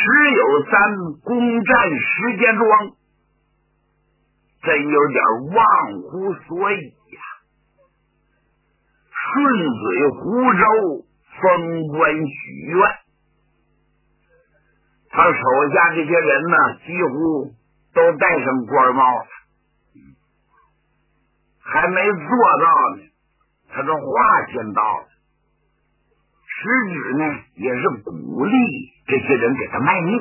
石有三攻占石家庄，真有点忘乎所以呀。顺嘴湖州封官许愿，他手下这些人呢，几乎都戴上官帽了，还没做到呢，他的话先到了。实质呢，也是鼓励这些人给他卖命。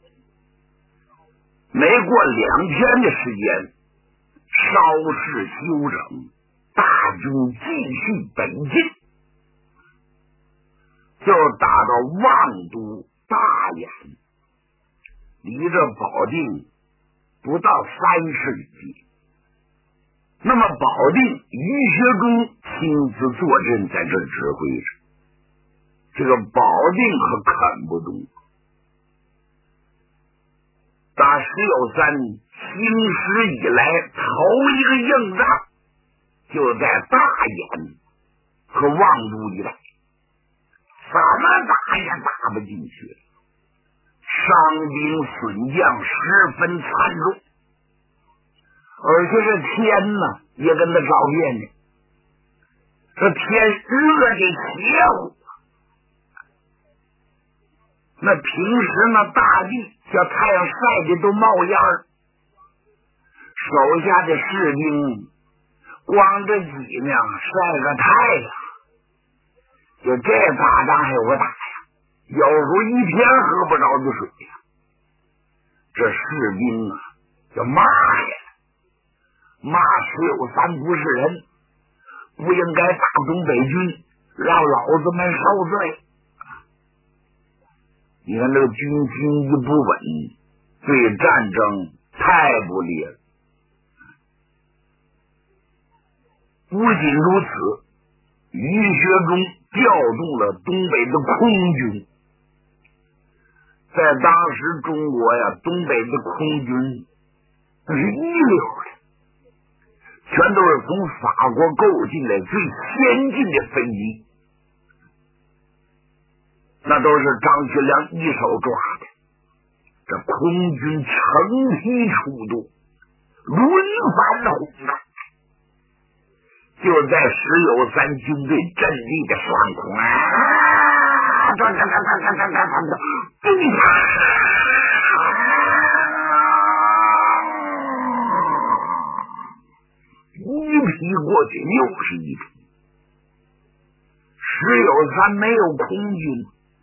没过2天的时间，稍事休整，大军继续北进，就打到望都大眼，离这保定不到30里。那么保定于学忠亲自坐镇在这指挥着，这个保定可啃不动。打石有三兴师以来头一个硬仗就在大眼和望都一带，怎么打也打不进去，伤兵损将十分惨重，而且这天呢也跟他着变呢，这天热的邪乎，那平时那大地叫太阳晒的都冒烟儿，手下的士兵光着脊梁晒个太阳，就这打仗还有个打呀，有时候一天喝不着的水呀。这士兵啊就骂呀，骂石有三不是人，不应该打东北军，让老子们受罪。你看这个军心一不稳，对战争太不利了。不仅如此，于学忠调动了东北的空军。在当时中国呀，东北的空军那是一流的，全都是从法国购进来最先进的飞机，那都是张学良一手抓的。这空军成批出动，轮番轰炸，就在石有三军队阵地的上空一批过去又是一批。石有三没有空军，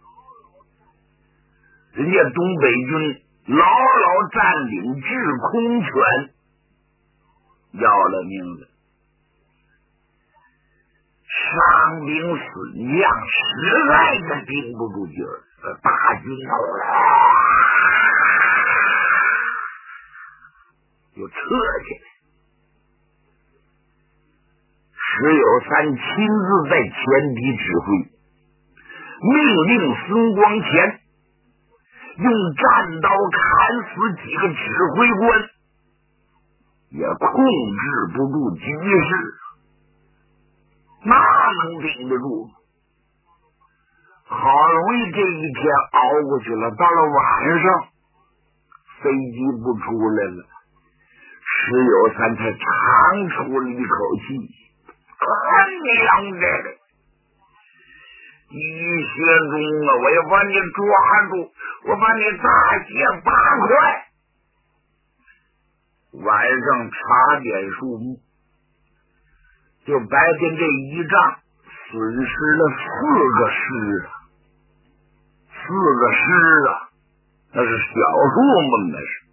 人家东北军牢牢占领制空权，要了命了。伤兵损将实在是顶不住劲儿，这大军就撤下来。石有三亲自在前敌指挥，命令孙光前用战刀砍死几个指挥官，也控制不住局势，那能顶得住吗？好容易这一天熬过去了，到了晚上飞机不出来了，石有三才长出了一口气，娘的于学忠啊，我要把你抓住，我把你大卸8块。晚上查点数目，就白天这一仗损失了4个师啊，4个师啊，那是小数目那是。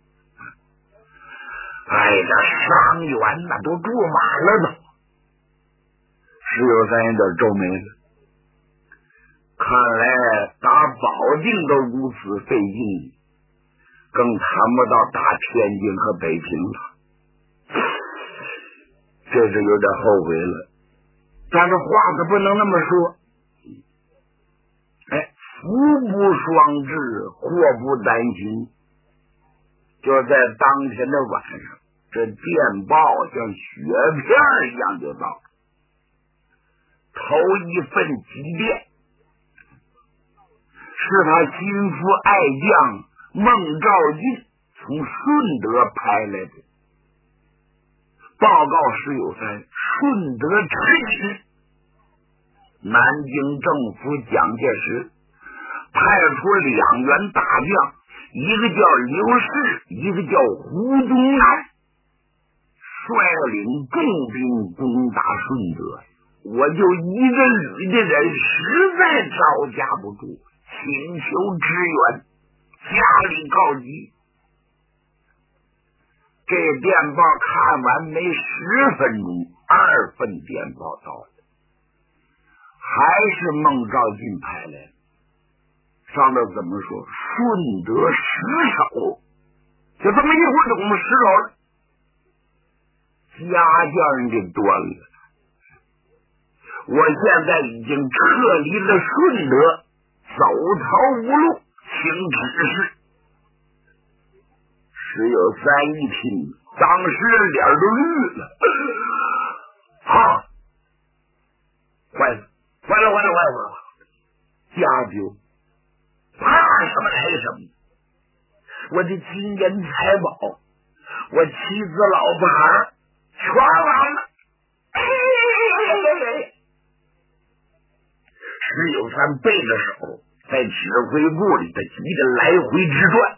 哎，这伤员那都住满了都。石有三有点皱眉了，看来打保定都如此费劲，更谈不到打天津和北平了，这是有点后悔了。但是话可不能那么说，福不双至，祸不单行。就在当天的晚上，这电报像雪片一样就到了。头一份急电是他心腹爱将孟兆进从顺德派来的报告石友三，顺德吃紧，南京政府蒋介石派出2员大将，一个叫刘氏，一个叫胡宗南，率领重兵攻打顺德。我就一个旅的人实在招架不住，请求支援，家里告急。这电报看完没10分钟，2份电报到了，还是孟兆进派来的。上头怎么说？顺德失守，就这么一会儿就我们失守了，家将人给端了。我现在已经撤离了顺德，走投无路，请指示。石友三一听，当时脸都绿了。啊，坏了，家就怕什么来什么，我的金银财宝，我妻子老婆孩全完了。石友三背着手在指挥部里的急着来回直转，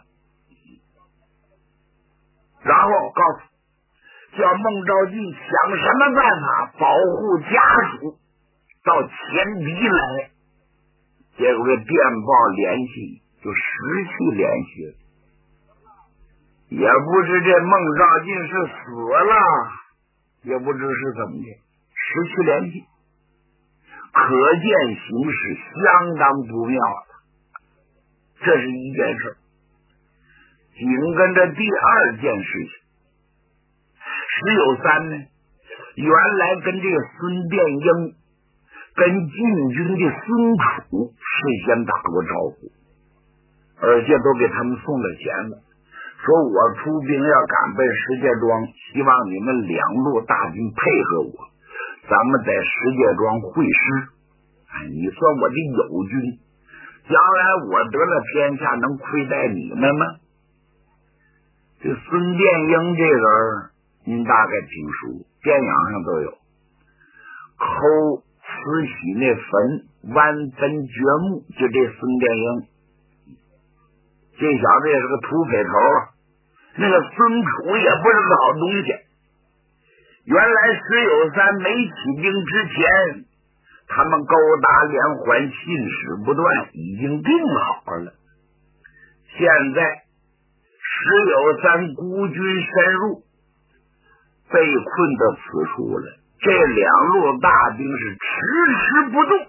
然后告诉叫孟兆进想什么办法保护家属到前敌来。结果这电报联系就失去联系了，也不知这孟兆进是死了，也不知是怎么的，失去联系，可见形势相当不妙的。这是一件事。紧跟着第2件事情，石友三呢，原来跟这个孙殿英跟晋军的孙楚事先打过招呼，而且都给他们送了钱了，说我出兵要赶奔石家庄，希望你们2路大军配合我，咱们在石家庄会师，你算我的友军，将来我得了天下能亏待你们吗？这孙殿英这人您大概听说，电影上都有，抠慈禧那坟弯坟掘墓，就这孙殿英，这小子也是个土匪头，那个孙楚也不是个好东西。原来石友三没起兵之前，他们勾搭连环，信使不断，已经定好了。现在石友三孤军深入，被困到此处了，这2路大兵是迟迟不动。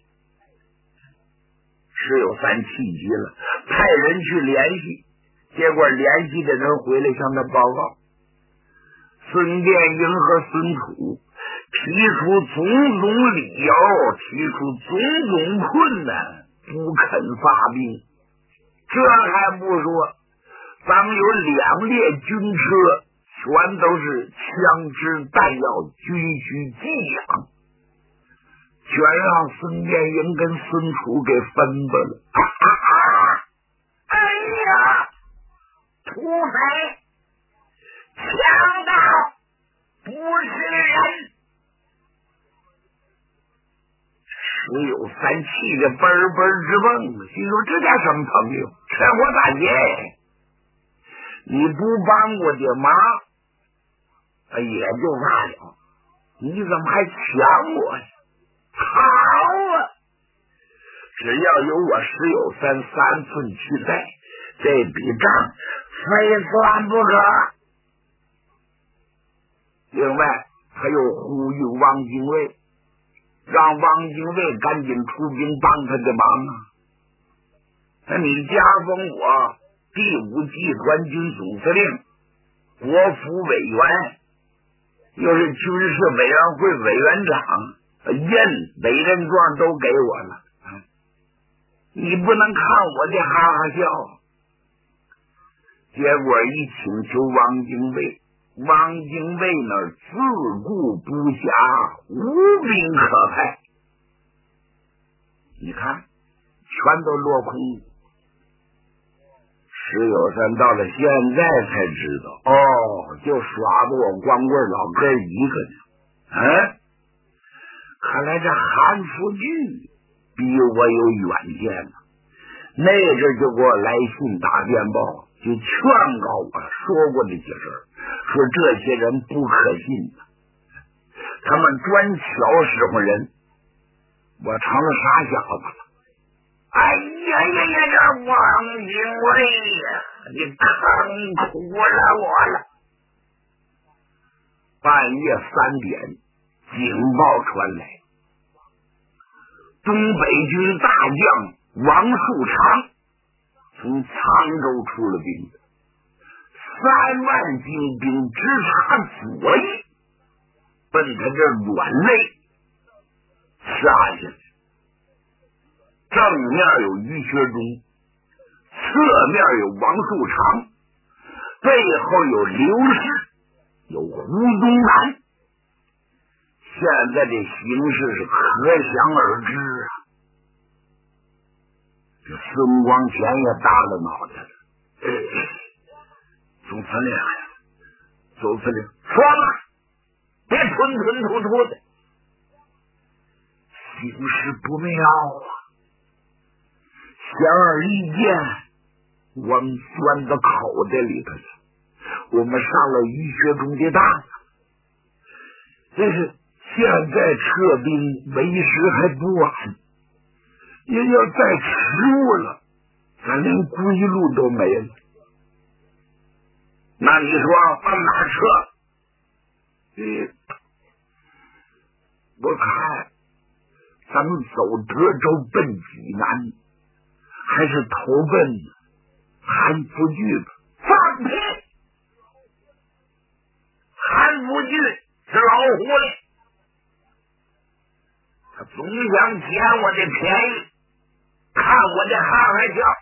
石友三气急了，派人去联系，结果联系的人回来向他报告，孙殿英和孙楚提出种种理由，提出种种困难，不肯发兵。这还不说，咱们有2列军车，全都是枪支弹药，军需给养，全让孙殿英跟孙楚给分吧了。哎呀，土匪强盗不是人！石友三气得嘣嘣直蹦，心说这叫什么朋友，趁火打劫！你不帮我的忙也就罢了，你怎么还抢我呀？好啊，只要有我石友三3寸气在，这笔账非算不可。另外他又呼吁汪精卫，让汪精卫赶紧出兵帮他的忙啊！那你加封我第5集团军总司令，国府委员，又是军事委员会委员长，委任状都给我了，你不能看我的哈哈笑。结果一请求汪精卫，汪精卫那儿自顾不暇，无兵可派。你看全都落空了。 石友山到了现在才知道，就耍不我光棍老哥一个呢。看来这韩福聚比我有远见呢。那阵就给我来信打电报，就劝告我说过这些事儿，说这些人不可信的，他们专挑使唤人。我成了傻小子了。哎呀呀呀！这王金贵呀，你坑苦了我了。半夜3点，警报传来，东北军大将王树昌从沧州出了兵，3万精兵直插左翼，奔他这软肋杀下来。正面有于学忠，侧面有王树昌，背后有刘氏，有胡宗南。现在这形势是可想而知啊！这孙光前也耷了脑袋了。总司令，总司令，说吧，别吞吞吐吐的。形势不妙啊！显而易见，我们钻到口袋里头了。我们上了于学忠的当，这是现在撤兵为时还不晚，也要再迟误了，咱连归路都没了。那你说往哪撤？我看咱们走德州奔济南，还是投奔韩复榘吧。放屁！韩复榘是老狐狸，他总想捡我的便宜，看我的哈哈笑。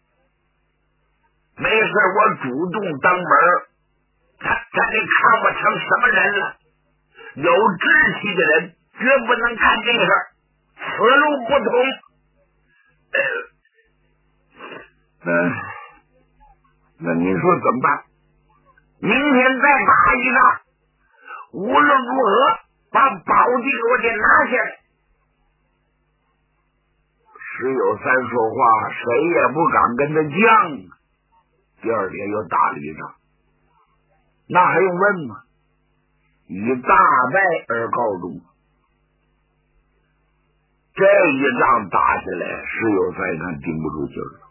没事我主动登门，他得看我成什么人了。有志气的人绝不能干这事儿，此路不通。那您说怎么办？明天再打一仗，无论如何把宝地给我给拿下来。石友三说话，谁也不敢跟他犟。第二天又打了一仗，那还用问吗？以大败而告终。这一仗打下来，石友三看顶不住劲儿了。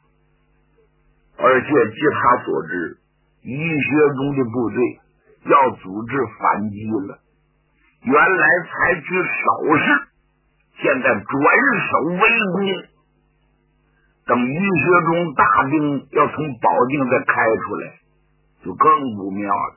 而且据他所知，于学忠的部队要组织反击了。原来采取守势，现在转守为攻。等于学忠大兵要从保定再开出来，就更不妙了。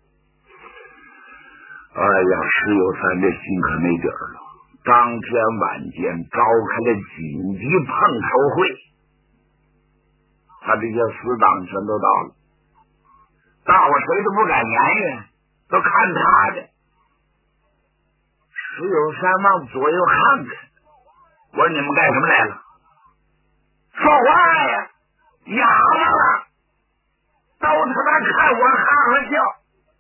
哎呀，石友三这心可没底儿了。当天晚间召开了紧急碰头会，他这些死党全都到了，大伙谁都不敢言语，都看他的。石友三往左右看看，我说你们干什么来了？说话呀，哑巴了，都他妈看我哈哈笑。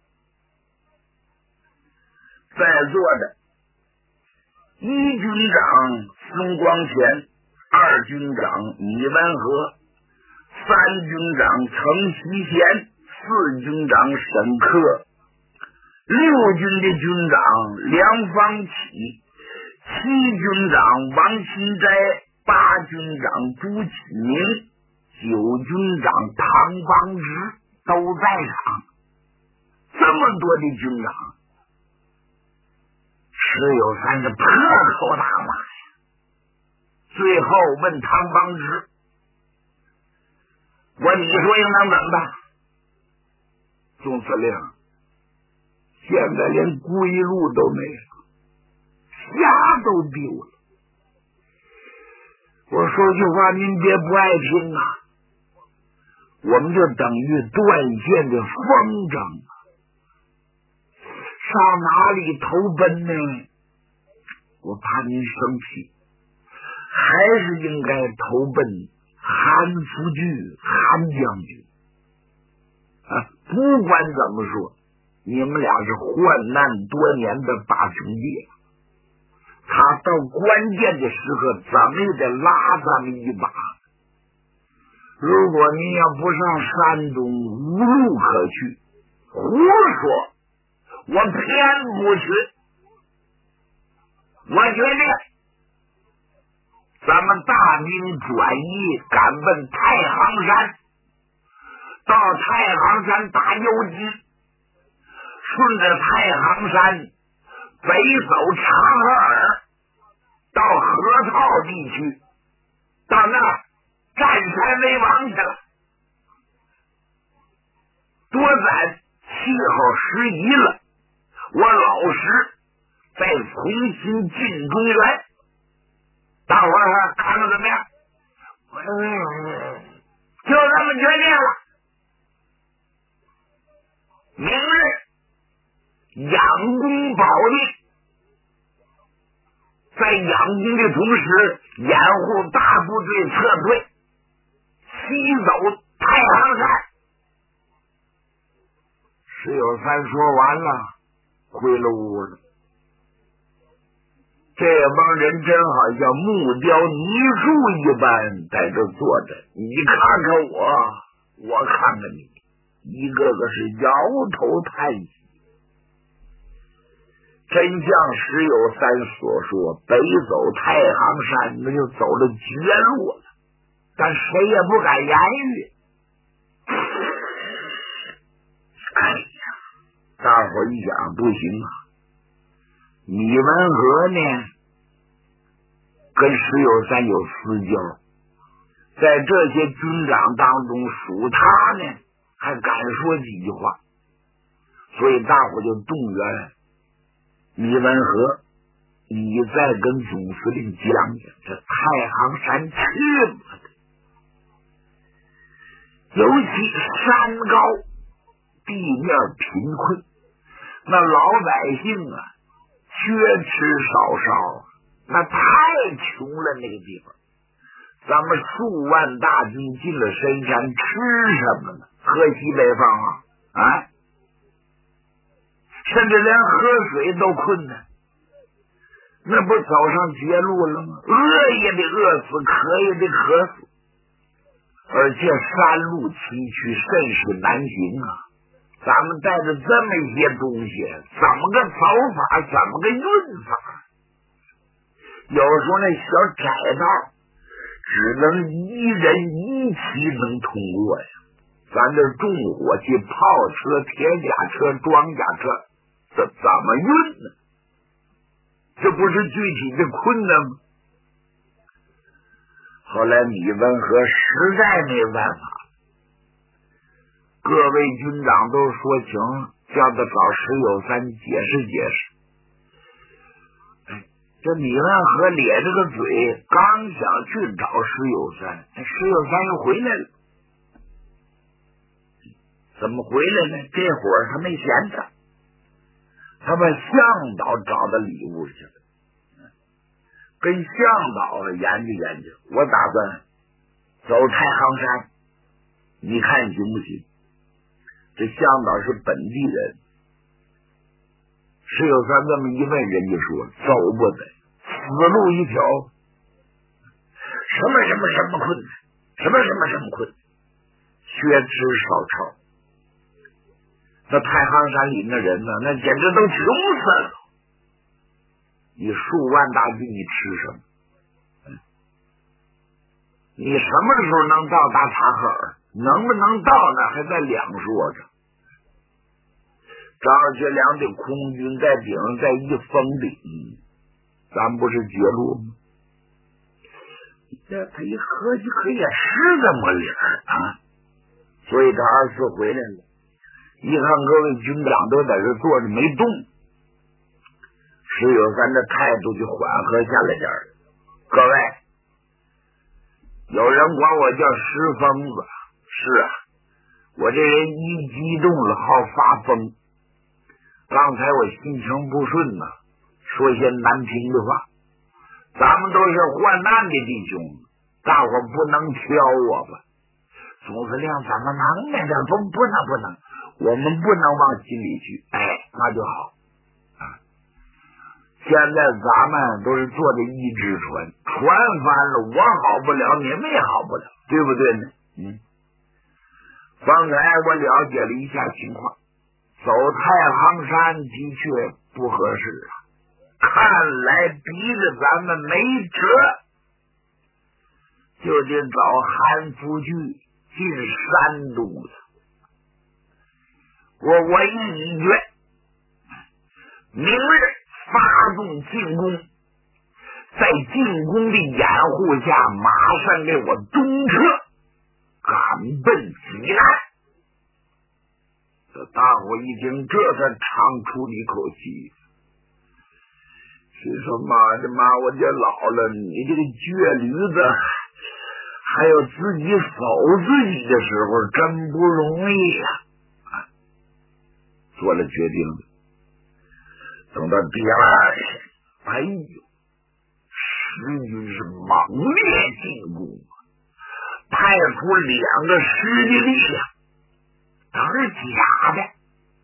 在座的一军长孙光前，二军长李文和，三军长程锡贤，四军长沈克，六军的军长梁方启，七军长王钦斋，八军长朱启明，九军长唐邦直都在场。这么多的军长，石友三是破口大骂呀。最后问唐邦直，你说应当怎么办？总司令，现在连归路都没了，家都丢了。我说句话您别不爱听啊，我们就等于断线的风筝啊，上哪里投奔呢？我怕您生气，还是应该投奔韩复榘、 将军啊！不管怎么说，你们俩是患难多年的大兄弟，他到关键的时刻怎么也得拉咱们一把。如果您要不上山东，无路可去，胡说，我偏不去。我决定咱们大兵转移，赶奔太行山，到太行山打游击，顺着太行山北走察哈尔，到河套地区，到那儿占山为王去了。多攒气候时宜了，我老实再重新进中原。大伙儿看看怎么样？就这么决定了。明日养功保定，在养功的同时，掩护大部队撤退，西走太行山。石有三说完了，回了屋了。这帮人真好像木雕泥塑一般在这坐着，你看看我看看你，一个个是摇头叹息。真像石有三所说，北走太行山，那就走了绝路了，但谁也不敢言语。哎呀，大伙儿一想不行啊，米文和呢跟石有三有私交，在这些军长当中属他呢还敢说几句话，所以大伙就动员米文和，你再跟总司令讲讲这太行山去吧，尤其山高地面贫困，那老百姓啊缺吃少烧，那太穷了。那个地方咱们数万大军进了深山，吃什么呢？喝西北风啊，甚至连喝水都困难，那不走上绝路了吗？饿也得饿死，渴也得渴死，而且山路崎岖，甚是难行啊。咱们带着这么一些东西，怎么个走法，怎么个运法？有时候那小窄道只能一人一骑能通过呀。咱这重火器、炮车、铁甲车、装甲车，这怎么运呢？这不是具体的困难吗？后来米文和实在没办法，各位军长都说情，叫他找石有三解释解释。这米文和咧着个嘴，刚想去找石有三，石有三又回来了。怎么回来呢？这会儿他没闲着，他把向导找到里屋去了，跟向导研究研究。我打算走太行山，你看行不行？这向导是本地人，石有三这么一问，人家说走不得，死路一条，什么什么什么困难，什么什么什么困难，缺吃少抄。那太行山里的人呢，那简直都穷死了。你数万大军，你吃什么？你什么时候能到达察哈尔？能不能到呢？还在两说着。张学良的空军在顶上再一封顶，咱不是绝路吗？这他一合计，可也是这么理儿啊。所以他24回来了，一看各位军长都在这坐着没动，石有三的态度就缓和下来点儿。各位，有人管我叫石疯子，是啊，我这人一激动了好发疯。刚才我心情不顺呐，说些难听的话。咱们都是患难的弟兄，大伙不能挑我吧？ 总司令怎么能呢？这不能，我们不能往心里去。那就好。现在咱们都是坐的一只船，船翻了，我好不了，你们也好不了，对不对呢？方才我了解了一下情况，走太行山的确不合适啊，看来逼着咱们没辙，就得找韩复榘进山东了。我一决，明日发动进攻，在进攻的掩护下，马上给我东撤，赶奔济南。这大伙一听，这才长出了一口气。是说妈的妈，我这老了，你这个倔驴子还有自己守自己的时候，真不容易呀！做了决定了。等到第二天，哎呦，石军是猛烈进攻，派出2个师的力量，都是假的。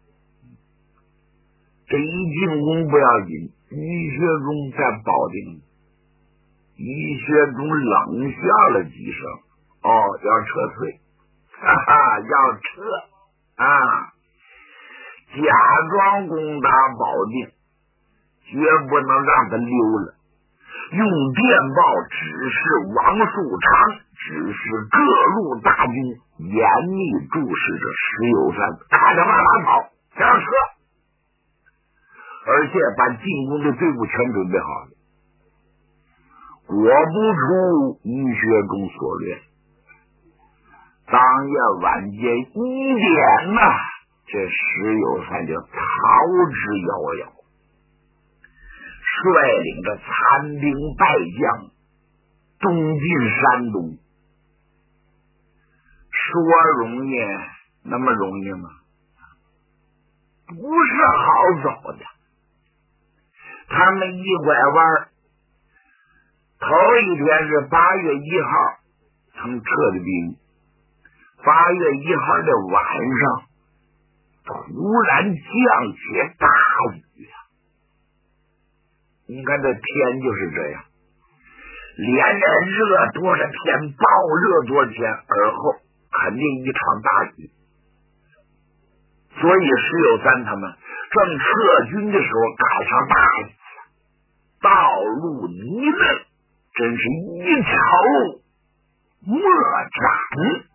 这一进攻不要紧，于学忠在保定，于学忠冷笑了几声，要撤退，要撤啊！假装攻打保定，绝不能让他溜了。用电报指示王树昌，指示各路大军严密注视着石友山，看着慢慢跑，这样撤。而且把进攻的队伍全准备好了。果不出于学忠所料，当夜晚间1点呐，这石友山就逃之夭夭，率领着残兵败将东进山东。说容易，那么容易吗？不是好走的。他们一拐弯，头一天是8月1号曾撤的兵，8月1号的晚上突然降起大雨。你看这天就是这样，连着热多少天，暴热多少天，而后肯定一场大雨。所以石友三他们正撤军的时候赶上大雨，道路泥泞，真是一条莫展。